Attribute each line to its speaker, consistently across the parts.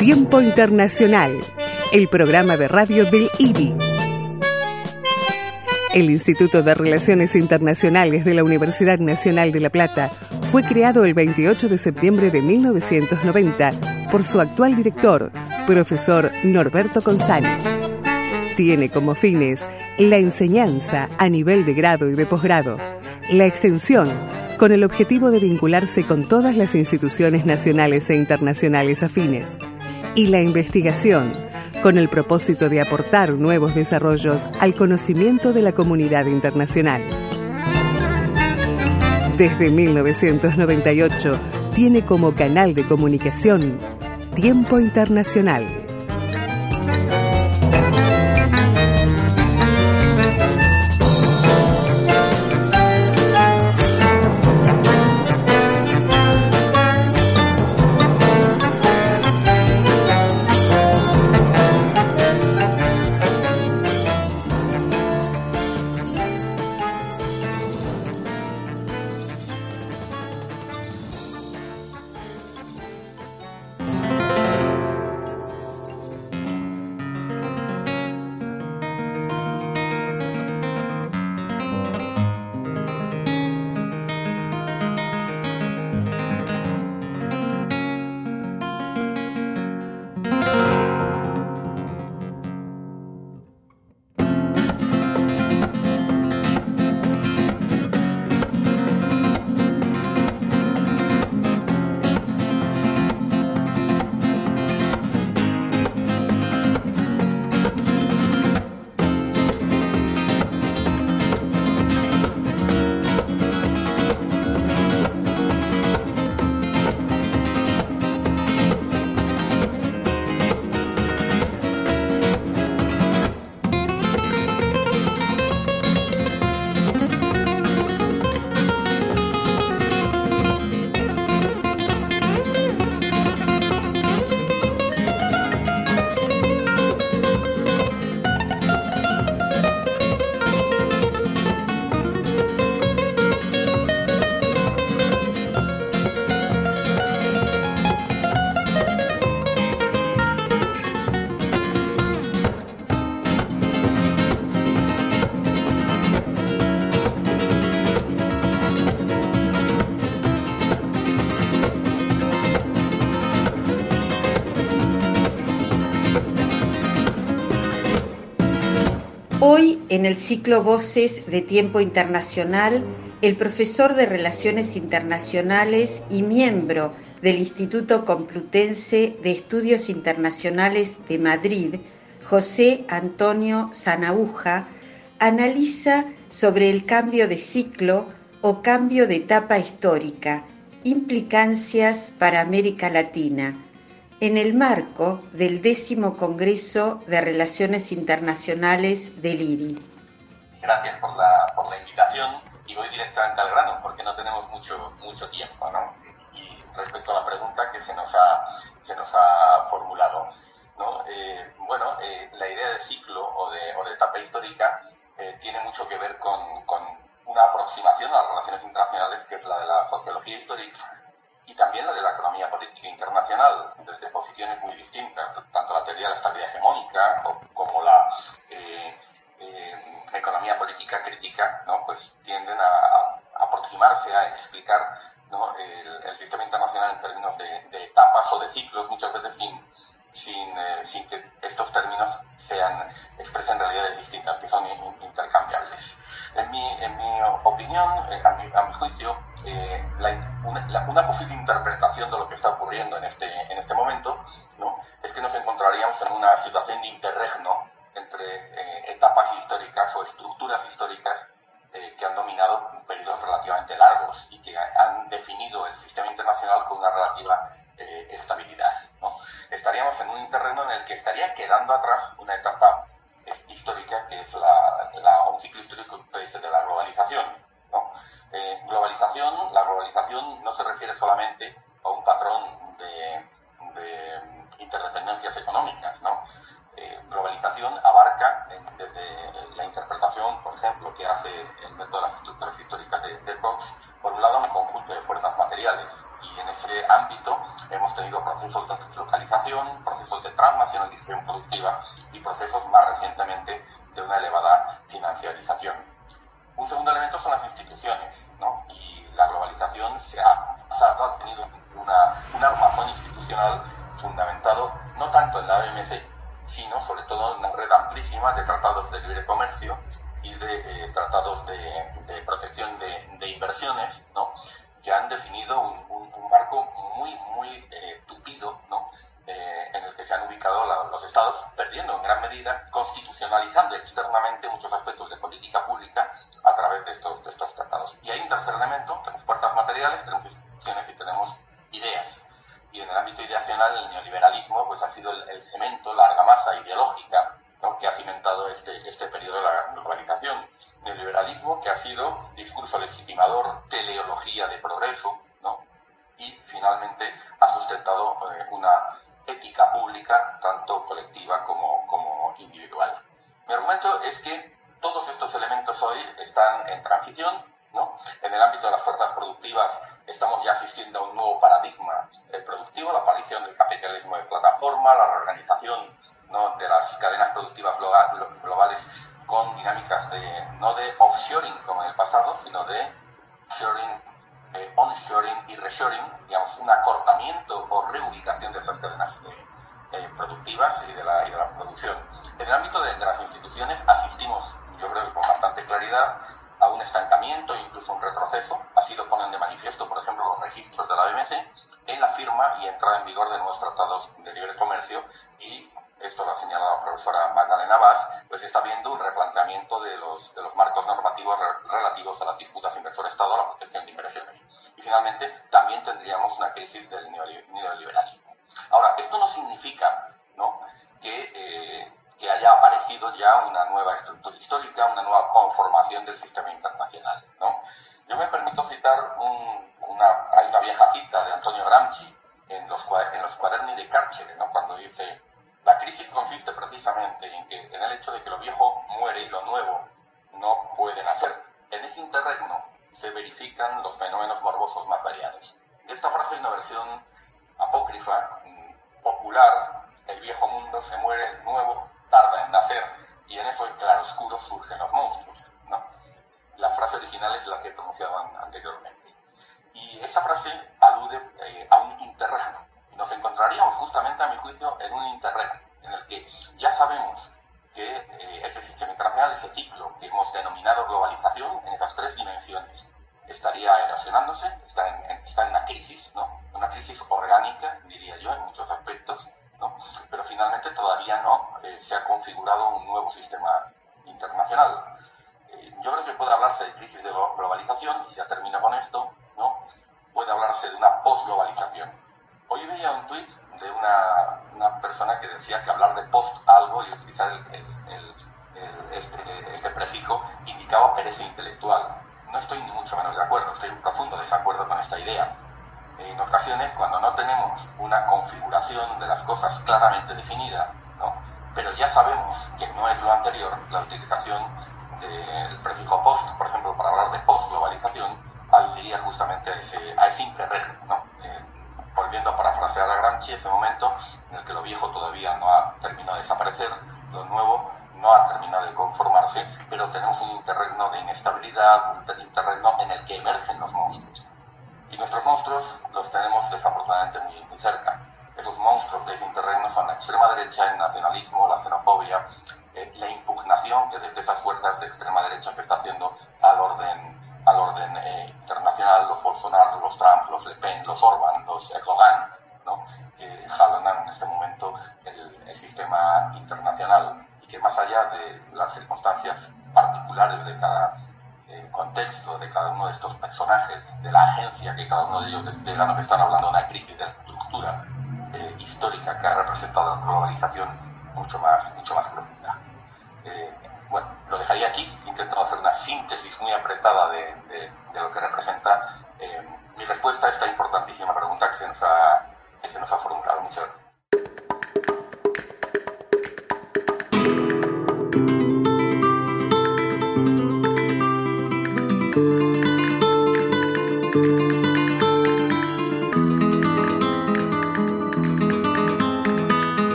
Speaker 1: Tiempo Internacional, el programa de radio del IRI. El Instituto de Relaciones Internacionales de la Universidad Nacional de La Plata fue creado el 28 de septiembre de 1990 por su actual director, profesor Norberto Consani. Tiene como fines la enseñanza a nivel de grado y de posgrado, la extensión con el objetivo de vincularse con todas las instituciones nacionales e internacionales afines, y la investigación con el propósito de aportar nuevos desarrollos al conocimiento de la comunidad internacional. Desde 1998 tiene como canal de comunicación Tiempo Internacional.
Speaker 2: Hoy, en el ciclo Voces de Tiempo Internacional, el profesor de Relaciones Internacionales y miembro del Instituto Complutense de Estudios Internacionales de Madrid, José Antonio Sanaúja, analiza sobre el cambio de ciclo o cambio de etapa histórica, implicancias para América Latina, en el marco del 10º Congreso de Relaciones Internacionales del IRI.
Speaker 3: Gracias por la invitación y voy directamente al grano porque no tenemos mucho tiempo, ¿no? Y respecto a la pregunta que se nos ha formulado, ¿no? La idea de ciclo o de etapa histórica tiene mucho que ver con una aproximación a las relaciones internacionales que es la de la sociología histórica y también la de la economía política internacional, desde posiciones muy distintas, tanto la teoría de la estabilidad hegemónica como la economía política crítica, ¿no? Pues tienden a aproximarse a explicar, ¿no? el sistema internacional en términos de etapas o de ciclos, muchas veces sin que estos términos expresen realidades distintas, que son intercambiables. En mi opinión, a mi juicio, una posible interpretación de lo que está ocurriendo en este momento, ¿no? Es que nos encontraríamos en una situación de interregno entre etapas históricas o estructuras históricas que han dominado periodos relativamente largos y que han definido el sistema internacional con una relativa estabilidad, ¿no? Estaríamos en un interregno en el que estaría quedando atrás una etapa histórica que es un ciclo histórico de la globalización, ¿no? La globalización no se refiere solamente a un patrón de interdependencias económicas, ¿no? Globalización abarca desde la interpretación, por ejemplo, que hace el método de las estructuras históricas de Cox, por un lado un conjunto de fuerzas materiales, y en ese ámbito hemos tenido procesos de deslocalización, procesos de transnacionalización productiva y procesos más recientemente de una elevada financiarización. Un segundo elemento son las instituciones, ¿no? Y la globalización ha tenido un armazón institucional fundamentado no tanto en la OMC, sino sobre todo en una red amplísima de tratados de libre comercio y de tratados de protección de inversiones, ¿no? Que han definido un marco muy tupido, ¿no? En el que se han ubicado los estados, perdiendo en gran medida, constitucionalizando externamente muchos aspectos de política pública a través de estos tratados. Y hay un tercer elemento: tenemos fuerzas materiales, tenemos instituciones y tenemos ideas. Y en el ámbito ideacional, el neoliberalismo pues ha sido el cemento, la argamasa ideológica, ¿no? Que ha cimentado este periodo de la globalización. Neoliberalismo que ha sido discurso legitimador, teleología de progreso, ¿no? Y finalmente ha sustentado una ética pública, tanto colectiva como individual. Mi argumento es que todos estos elementos hoy están en transición, ¿no? En el ámbito de las fuerzas productivas estamos ya asistiendo a un nuevo paradigma productivo, la aparición del capitalismo de plataforma, la reorganización, ¿no? De las cadenas productivas globales con dinámicas no de offshoring como en el pasado, sino de shoring, onshoring y reshoring, digamos, un acortamiento o reubicación de esas cadenas productivas y de la producción. En el ámbito de las instituciones asistimos, yo creo que con bastante claridad, a un estancamiento e incluso un retroceso. Así lo ponen de manifiesto, por ejemplo, los registros de la OMC en la firma y entrada en vigor de nuevos tratados de libre comercio, y esto lo ha señalado la profesora Magdalena Vaz, pues está habiendo un replanteamiento de los marcos normativos relativos a las disputas inversor-Estado, a la protección de inversiones. Y finalmente también tendríamos una crisis del neoliberalismo. Ahora, esto no significa, ¿no?, que haya aparecido ya una nueva estructura histórica, una nueva conformación del sistema internacional, ¿no? Yo me permito citar hay una vieja cita de Antonio Gramsci en los Quaderni di Carcere, ¿no?, cuando dice: la crisis consiste precisamente en el hecho de que lo viejo muere y lo nuevo no puede nacer. En ese interregno se verifican los fenómenos morbosos más variados. De esta frase hay una versión apócrifa, popular: el viejo mundo se muere, el nuevo tarda en nacer, y en eso, en claroscuro, surgen los monstruos, ¿no? La frase original es la que he pronunciado anteriormente. Y esa frase alude a un interregno. Nos encontraríamos justamente, a mi juicio, en un interregno, en el que ya sabemos que ese sistema internacional, ese ciclo que hemos denominado globalización, en esas tres dimensiones, estaría erosionándose, está en una crisis, ¿no? Una crisis orgánica, diría yo, en muchos aspectos, ¿no? Pero finalmente todavía no se ha configurado un nuevo sistema internacional. Yo creo que puede hablarse de crisis de globalización, y ya termino con esto, ¿no? Puede hablarse de una posglobalización. Hoy veía un tuit de una persona que decía que hablar de post algo y utilizar este prefijo indicaba pereza intelectual. No estoy ni mucho menos de acuerdo, estoy en profundo desacuerdo con esta idea. En ocasiones, cuando no tenemos una configuración de las cosas claramente definida, ¿no?, pero ya sabemos que no es lo anterior, la utilización del prefijo post, por ejemplo, para hablar de postglobalización, aludiría justamente a ese interregno, ¿no? Volviendo a parafrasear a Gramsci, ese momento en el que lo viejo todavía no ha terminado de desaparecer, lo nuevo no ha terminado de conformarse, pero tenemos un interregno de inestabilidad, un interregno en el que emergen los monstruos. Y nuestros monstruos los tenemos desafortunadamente muy cerca. Esos monstruos de ese interregno son la extrema derecha, el nacionalismo, la xenofobia, la impugnación que desde esas fuerzas de extrema derecha se está haciendo al orden internacional, los Bolsonaro, los Trump, los Le Pen, los Orbán, los Erdogan, ¿no?, que jalonan en este momento el sistema internacional, y que más allá de las circunstancias particulares de cada contexto, de cada uno de estos personajes, de la agencia que cada uno de ellos despliega, nos están hablando de una crisis de estructura histórica que ha representado la globalización mucho más profunda. Bueno, lo dejaría aquí. He intentado hacer una síntesis muy apretada de lo que representa mi respuesta a esta importantísima pregunta que se nos ha formulado. Muchas gracias.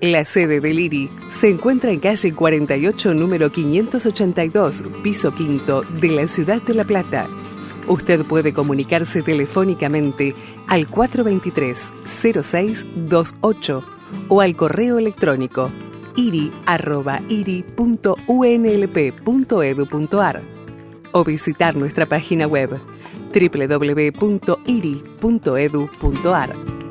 Speaker 1: La sede del IRI se encuentra en calle 48, número 582, piso quinto, de la ciudad de La Plata. Usted puede comunicarse telefónicamente al 423-0628 o al correo electrónico iri@iri.unlp.edu.ar o visitar nuestra página web www.iri.edu.ar.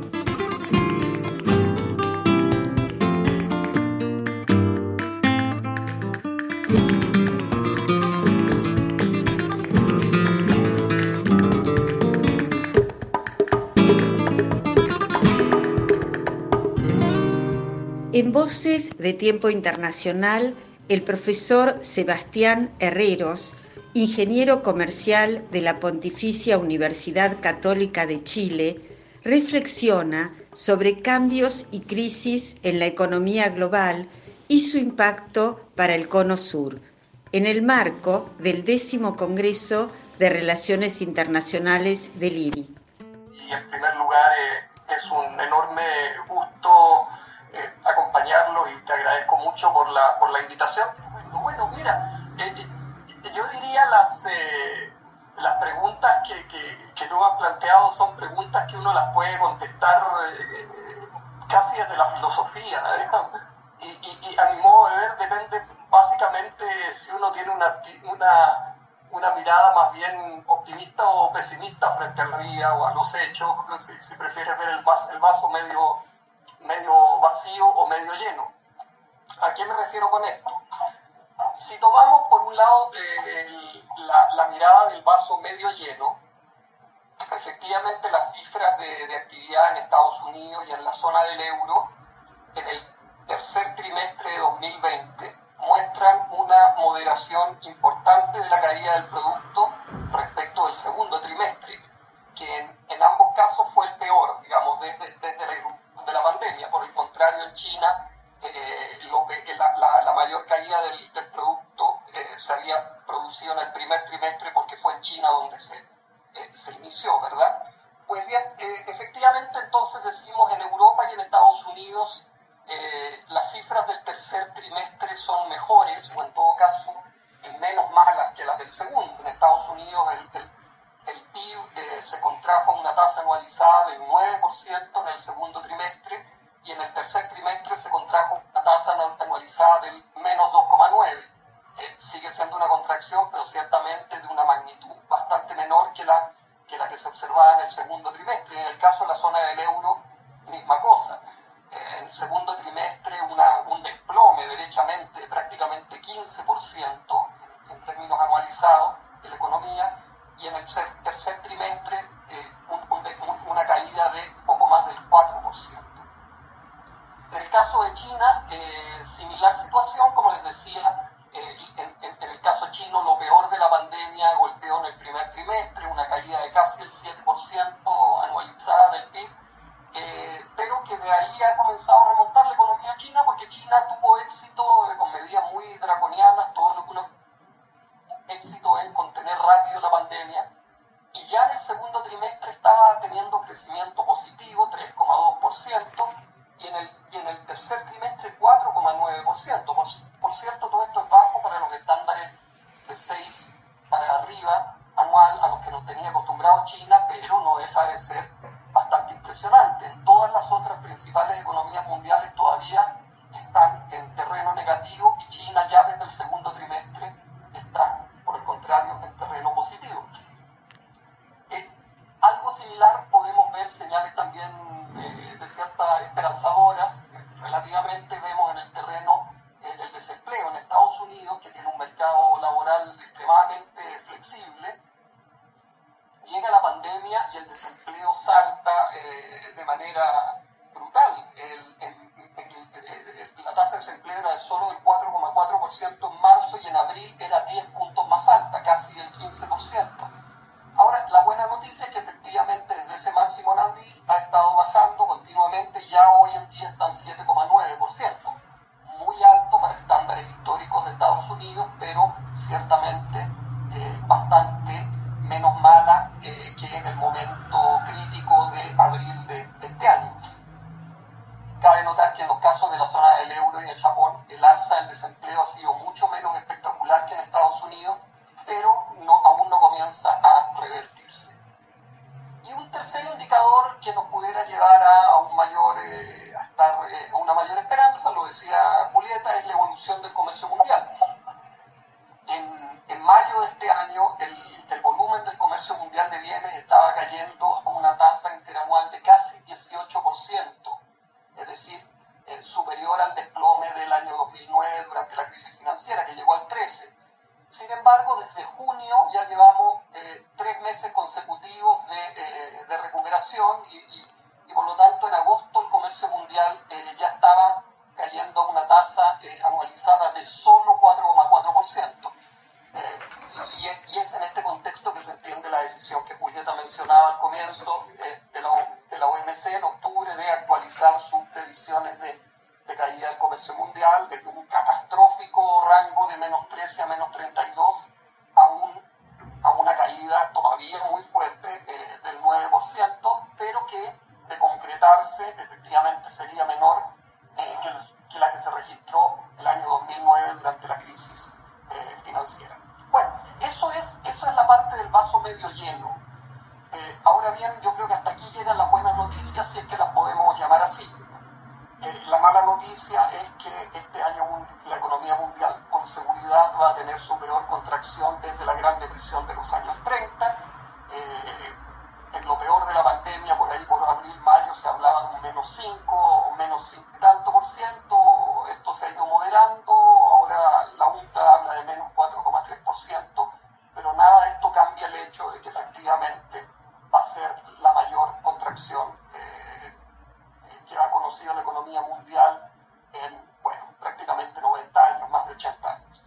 Speaker 2: En Voces de Tiempo Internacional, el profesor Sebastián Herreros, ingeniero comercial de la Pontificia Universidad Católica de Chile, reflexiona sobre cambios y crisis en la economía global y su impacto para el Cono Sur, en el marco del 10º Congreso de Relaciones Internacionales del IRI.
Speaker 4: Y en primer lugar, es un enorme gusto acompañarlo y te agradezco mucho por la invitación. Bueno, mira, yo diría las preguntas que tú has planteado son preguntas que uno las puede contestar casi desde la filosofía, y a mi modo de ver depende básicamente si uno tiene una mirada más bien optimista o pesimista frente a la vida o a los hechos, si prefieres ver el vaso medio vacío o medio lleno. ¿A qué me refiero con esto? Si tomamos por un lado la mirada del vaso medio lleno, efectivamente las cifras de actividad en Estados Unidos y en la zona del euro en el tercer trimestre de 2020 muestran una moderación importante de la caída del producto respecto del segundo trimestre, que en ambos casos fue el peor, digamos, desde la pandemia. Por el contrario, en China la mayor caída del producto se había producido en el primer trimestre porque fue en China donde se inició, ¿verdad? Pues bien, efectivamente entonces decimos en Europa y en Estados Unidos las cifras del tercer trimestre son mejores, o en todo caso menos malas que las del segundo. En Estados Unidos el PIB se contrajo a una tasa anualizada del 9% en el segundo trimestre, y en el tercer trimestre se contrajo una tasa anualizada del menos 2,9%. Sigue siendo una contracción, pero ciertamente de una magnitud bastante menor que la que se observaba en el segundo trimestre. En el caso de la zona del euro, misma cosa. En el segundo trimestre un desplome derechamente de prácticamente 15% en términos anualizados de la economía, y en el tercer trimestre una caída de poco más del 4%. En el caso de China, similar situación, como les decía, en el caso chino lo peor de la pandemia golpeó en el primer trimestre, una caída de casi el 7% anualizada del PIB, pero que de ahí ha comenzado a remontar la economía china, porque China tuvo éxito con medidas muy draconianas, todo lo que uno éxito en contener rápido la pandemia, y ya en el segundo trimestre estaba teniendo crecimiento positivo, 3,2%, y en el tercer trimestre 4,9%. Por cierto, todo esto es bajo para los estándares de 6 para arriba anual a los que nos tenía acostumbrados China, pero no deja de ser bastante impresionante. En todas las otras principales economías mundiales todavía están en terreno negativo, y China ya desde el segundo trimestre está, por el contrario, en terreno positivo. Algo similar podemos ver señales también de ciertas esperanzadoras. Relativamente vemos en el terreno del desempleo en Estados Unidos, que tiene un mercado laboral extremadamente flexible. Llega la pandemia y el desempleo salta de manera brutal. La tasa de desempleo era de solo del 4,4% en marzo, y en abril era 10 puntos más alta, casi del 15%. Ahora, la buena noticia es que efectivamente desde ese máximo en abril ha estado bajando continuamente, ya hoy en día está en 7,9%, muy alto para estándares históricos de Estados Unidos, pero ciertamente bastante menos mala que en el momento crítico de abril de este año. Cabe notar que en los casos de la zona que nos pudiera llevar a una mayor esperanza, lo decía Julieta, es la evolución del comercio mundial. En mayo de este año, el volumen del comercio mundial de bienes estaba cayendo a una tasa interanual de casi 18%, es decir, superior al desplome del año 2009 durante la crisis financiera, que llegó al 13%. Sin embargo, desde junio ya llevamos 3 meses consecutivos de recuperación y por lo tanto en agosto el comercio mundial ya estaba cayendo a una tasa anualizada de solo 4,4%. Y es en este contexto que se entiende la decisión que Julieta mencionaba al comienzo de la OMC en octubre de actualizar sus previsiones de caída del comercio mundial desde un catastrófico rango de menos 13 a menos 32 a una caída todavía muy fuerte del 9%, pero que de concretarse efectivamente sería menor que la que se registró el año 2009 durante la crisis financiera. Bueno, eso es la parte del vaso medio lleno. Ahora bien, yo creo que hasta aquí llegan las buenas noticias, si es que las podemos llamar así. La mala noticia es que este año la economía mundial con seguridad va a tener su peor contracción desde la Gran Depresión de los años 30. En lo peor de la pandemia, por ahí por abril, mayo, se hablaba de un menos 5 o menos 5 y tanto por ciento. Esto se ha ido moderando, ahora la UNTA habla de menos 4,3%, pero nada de esto cambia el hecho de que efectivamente va a ser la mayor contracción que ha conocido la economía mundial en, prácticamente 90 años, más de 80 años.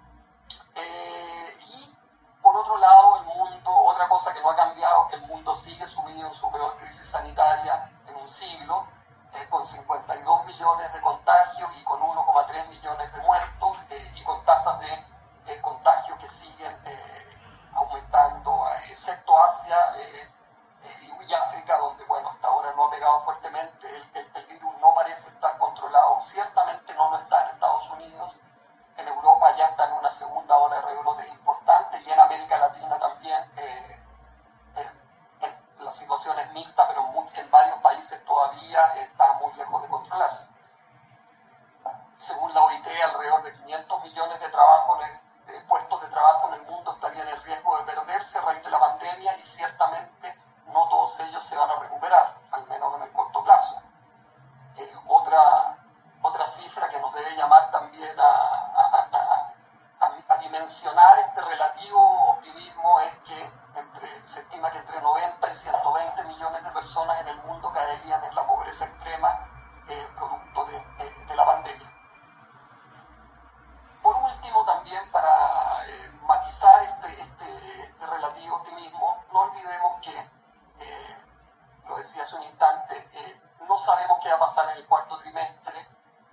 Speaker 4: Y por otro lado, el mundo, otra cosa que no ha cambiado, que el mundo sigue sumido en su peor crisis sanitaria en un siglo, con 52 millones de contagios y con 1,3 millones de muertos, y con tasas de contagio que siguen aumentando, excepto Asia y África, donde hasta ahora no ha pegado fuertemente, el virus no parece estar controlado, ciertamente no lo está en Estados Unidos, en Europa ya está en una segunda ola de rebrotes importante y en América Latina también la situación es mixta, pero en varios países todavía está muy lejos de controlarse. Según la OIT, alrededor de 500 millones de puestos de trabajo en el mundo estarían en riesgo de perderse a raíz de la pandemia y ciertamente no todos ellos se van a recuperar, al menos en el corto plazo. Otra cifra que nos debe llamar también a dimensionar este relativo optimismo es que se estima que entre 90 y 120 millones de personas en el mundo caerían en la pobreza extrema producto de la pandemia. Por último, también para matizar este relativo optimismo, no olvidemos que, lo decía hace un instante, no sabemos qué va a pasar en el cuarto trimestre.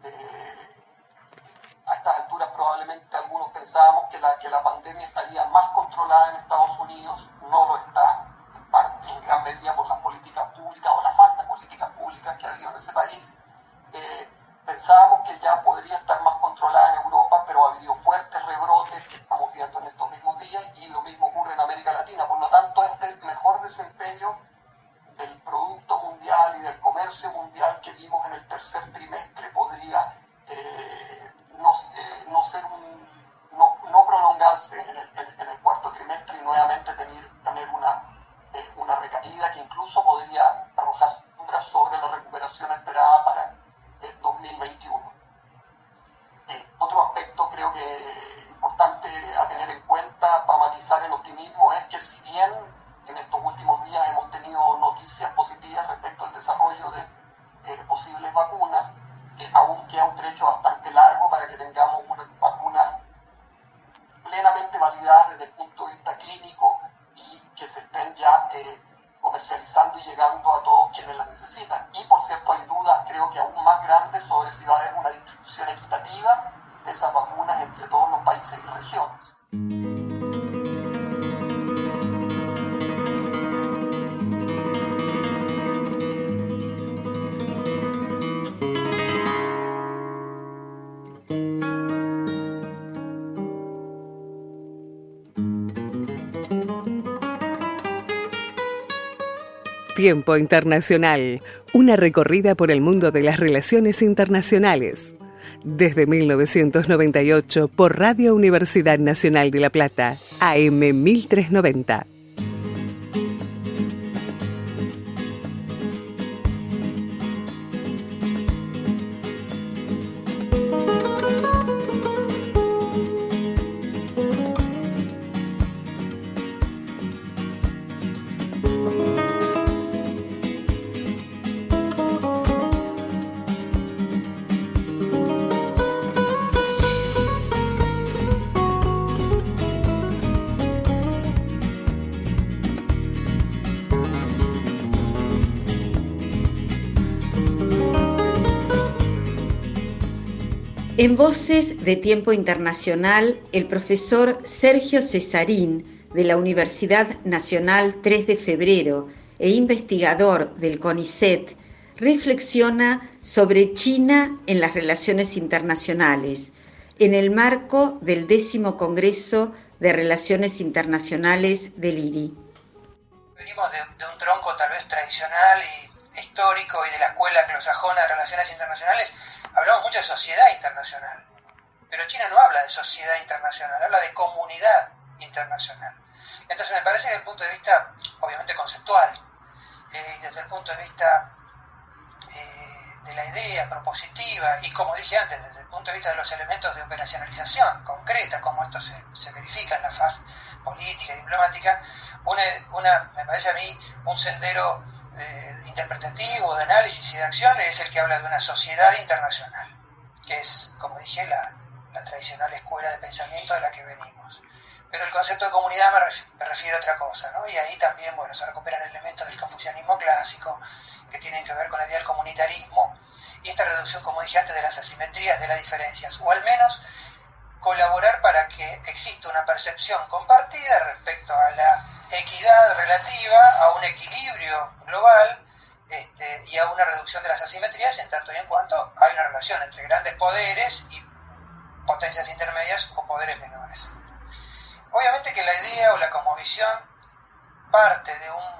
Speaker 4: A estas alturas probablemente algunos pensábamos que la pandemia estaría más controlada en Estados Unidos, no lo está, en gran medida por las políticas públicas o la falta de políticas públicas que ha habido en ese país. Pensábamos que ya podría estar más controlada en Europa, pero ha habido fuertes rebrotes que estamos viendo en estos mismos días y lo mismo ocurre en América Latina. Por lo tanto, este mejor desempeño del producto mundial y del comercio mundial que vimos en el tercer trimestre podría no prolongarse en el cuarto trimestre y nuevamente tener una recaída que incluso podría arrojar sombras sobre la recuperación esperada para 2021. Otro aspecto creo que importante a tener en cuenta para matizar el optimismo es que si bien en estos últimos días hemos tenido noticias positivas respecto al desarrollo de posibles vacunas, aún queda un trecho bastante largo para que tengamos una vacuna plenamente validada desde el punto de vista clínico y que se estén ya comercializando y llegando a todos quienes las necesitan. Y por cierto hay dudas, creo que aún más grandes, sobre si va a haber una distribución equitativa de esas vacunas entre todos los países y regiones.
Speaker 1: Tiempo Internacional, una recorrida por el mundo de las relaciones internacionales. Desde 1998 por Radio Universidad Nacional de La Plata, AM 1390.
Speaker 2: En Voces de Tiempo Internacional, el profesor Sergio Cesarín, de la Universidad Nacional 3 de Febrero e investigador del CONICET, reflexiona sobre China en las relaciones internacionales, en el marco del 10º Congreso de Relaciones Internacionales del IRI.
Speaker 5: Venimos de un tronco tal vez tradicional y histórico y de la escuela anglosajona de relaciones internacionales. Hablamos mucho de sociedad internacional, pero China no habla de sociedad internacional, habla de comunidad internacional. Entonces me parece que desde el punto de vista, obviamente conceptual, y desde el punto de vista de la idea propositiva, y como dije antes, desde el punto de vista de los elementos de operacionalización concreta, como esto se verifica en la fase política y diplomática, me parece a mí un sendero interpretativo, de análisis y de acción es el que habla de una sociedad internacional, que es, como dije, la tradicional escuela de pensamiento de la que venimos. Pero el concepto de comunidad me refiere a otra cosa, ¿no? Y ahí también, bueno, se recuperan elementos del confucianismo clásico que tienen que ver con la idea del comunitarismo y esta reducción, como dije antes, de las asimetrías, de las diferencias, o al menos colaborar para que exista una percepción compartida respecto a la equidad relativa, a un equilibrio global y a una reducción de las asimetrías en tanto y en cuanto hay una relación entre grandes poderes y potencias intermedias o poderes menores. Obviamente que la idea o la cosmovisión parte de un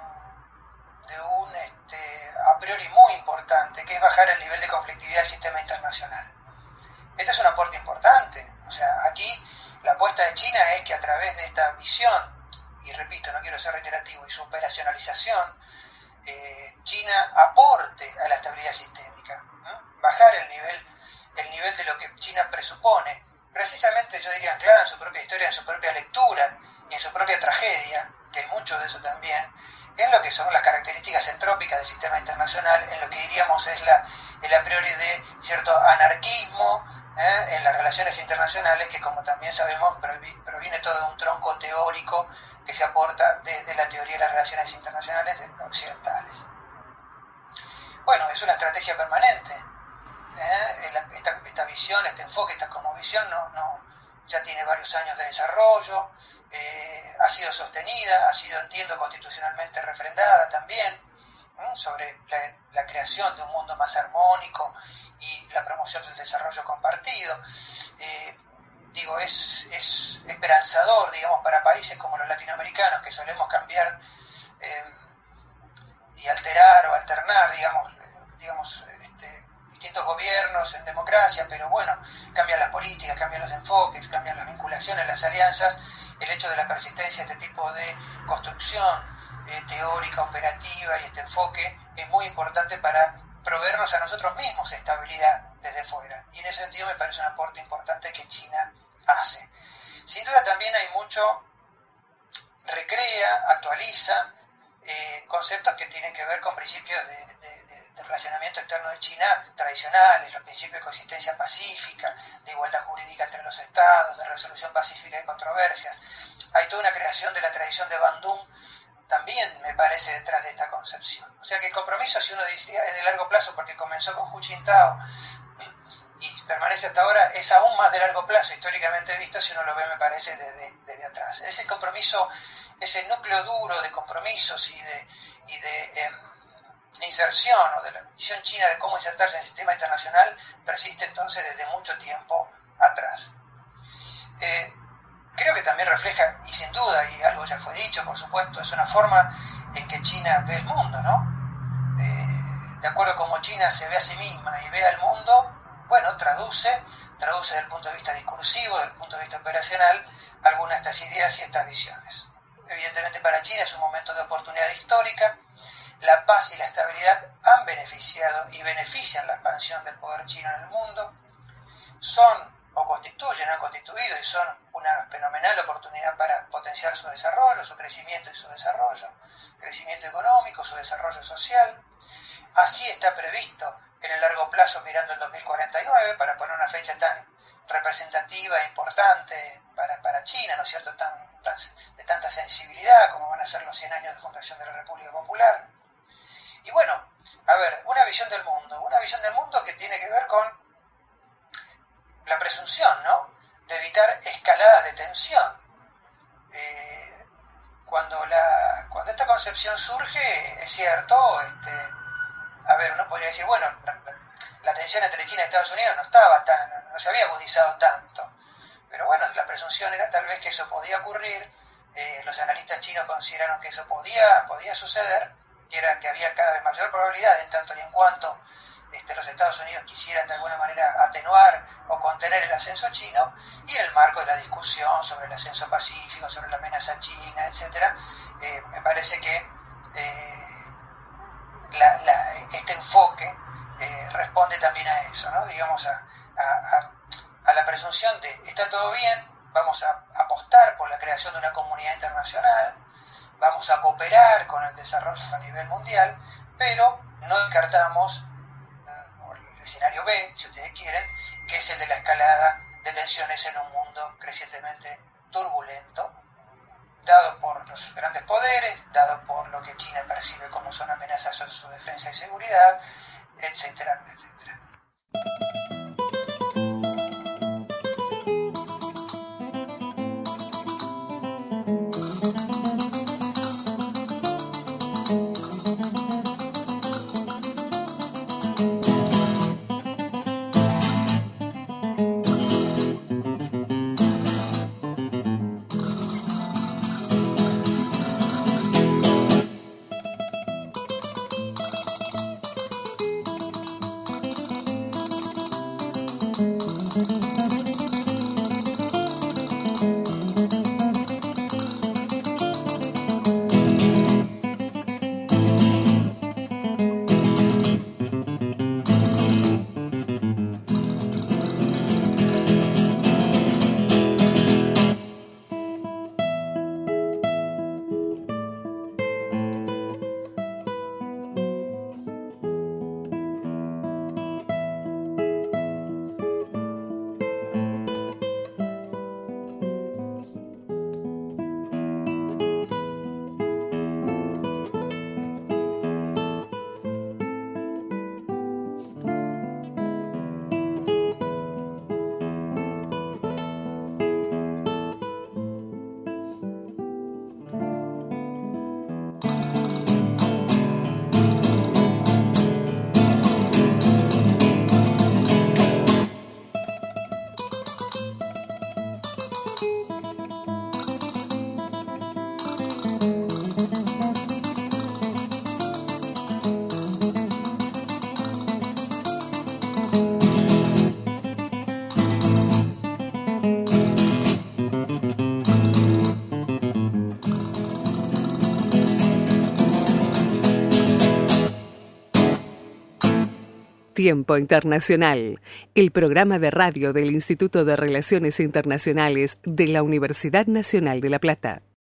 Speaker 5: a priori muy importante, que es bajar el nivel de conflictividad del sistema internacional. Este es un aporte importante. O sea, aquí la apuesta de China es que a través de esta visión, y repito, no quiero ser reiterativo, y su operacionalización, China aporte a la estabilidad sistémica, bajar el nivel de lo que China presupone, precisamente yo diría anclada en su propia historia, en su propia lectura y en su propia tragedia, que hay mucho de eso también, en lo que son las características entrópicas del sistema internacional, en lo que diríamos es el a priori de cierto anarquismo en las relaciones internacionales, que como también sabemos proviene todo de un tronco teórico que se aporta desde la teoría de las relaciones internacionales occidentales. Bueno, es una estrategia permanente. Esta visión, este enfoque, esta cosmovisión ya tiene varios años de desarrollo, ha sido sostenida, ha sido, entiendo, constitucionalmente refrendada también, sobre la creación de un mundo más armónico y la promoción del desarrollo compartido. Es esperanzador, digamos, para países como los latinoamericanos, que solemos cambiar y alterar o alternar, digamos, distintos gobiernos en democracia, pero bueno, cambian las políticas, cambian los enfoques, cambian las vinculaciones, las alianzas. El hecho de la persistencia de este tipo de construcción teórica, operativa y este enfoque es muy importante para proveernos a nosotros mismos estabilidad desde fuera. Y en ese sentido me parece un aporte importante que China hace. Sin duda también hay mucho, recrea, actualiza conceptos que tienen que ver con principios de relacionamiento externo de China tradicionales, los principios de coexistencia pacífica, de igualdad jurídica entre los estados, de resolución pacífica de controversias. Hay toda una creación de la tradición de Bandung también, me parece, detrás de esta concepción. O sea que el compromiso, si uno diría, es de largo plazo porque comenzó con Hu Jintao y permanece hasta ahora, es aún más de largo plazo, históricamente visto, si uno lo ve, me parece, desde atrás. Ese compromiso, ese núcleo duro de compromisos y de inserción o de la visión china de cómo insertarse en el sistema internacional persiste entonces desde mucho tiempo atrás. Creo que también refleja, y sin duda, y algo ya fue dicho, por supuesto, es una forma en que China ve el mundo, ¿no? De acuerdo a cómo China se ve a sí misma y ve al mundo, bueno, traduce desde el punto de vista discursivo, desde el punto de vista operacional, algunas de estas ideas y estas visiones. Evidentemente para China es un momento de oportunidad histórica. La paz y la estabilidad han beneficiado y benefician la expansión del poder chino en el mundo. Son o constituyen, han constituido y son una fenomenal oportunidad para potenciar su desarrollo, su crecimiento y su desarrollo, crecimiento económico, su desarrollo social. Así está previsto en el largo plazo, mirando el 2049, para poner una fecha tan representativa e importante para China, ¿no es cierto?, de tanta sensibilidad como van a ser los 100 años de fundación de la República Popular. Y bueno, a ver, una visión del mundo que tiene que ver con la presunción, ¿no?, de evitar escaladas de tensión. Cuando esta concepción surge, es cierto, a ver, uno podría decir, bueno, la tensión entre China y Estados Unidos no se había agudizado tanto, pero bueno, la presunción era tal vez que eso podía ocurrir. Los analistas chinos consideraron que eso podía suceder, que había cada vez mayor probabilidad en tanto y en cuanto los Estados Unidos quisieran de alguna manera atenuar o contener el ascenso chino, y en el marco de la discusión sobre el ascenso pacífico, sobre la amenaza china, etc., me parece que este enfoque responde también a eso, ¿no? Digamos, a la presunción de está todo bien, vamos a apostar por la creación de una comunidad internacional, vamos a cooperar con el desarrollo a nivel mundial, pero no descartamos el escenario B, si ustedes quieren, que es el de la escalada de tensiones en un mundo crecientemente turbulento, dado por los grandes poderes, dado por lo que China percibe como son amenazas a su defensa y seguridad, etcétera, etcétera.
Speaker 1: Tiempo Internacional, el programa de radio del Instituto de Relaciones Internacionales de la Universidad Nacional de La Plata.